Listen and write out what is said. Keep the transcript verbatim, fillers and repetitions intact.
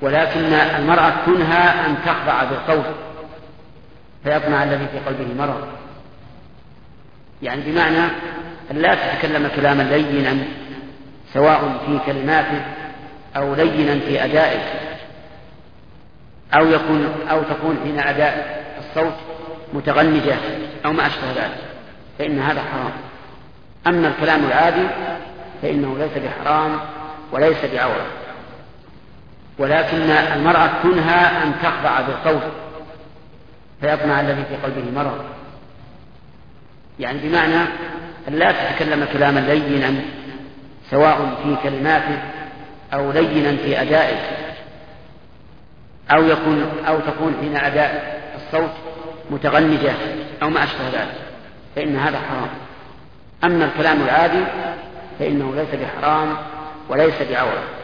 ولكن المرأة تنهى أن تخضع بالقول فيطمع الذي في قلبه مرض، يعني بمعنى أن لا تتكلم كلاما لينا سواء في كلماته أو لينا في أدائه، أو يكون أو تكون حين أداء الصوت متغنجة أو ما أشبه ذلك، فإن هذا حرام. أما الكلام العادي فإنه ليس بحرام وليس بعورة، ولكن المرأة تنهى أن تخضع بالقول فيطمع الذي في قلبه مرض، يعني بمعنى أن لا تتكلم كلاما لينا سواء في كلماته أو لينا في أدائه، أو يكون أو تكون حين أداء الصوت متغنجة أو ما أشبه ذلك، فإن هذا حرام. أما الكلام العادي فإنه ليس بحرام وليس بعورة.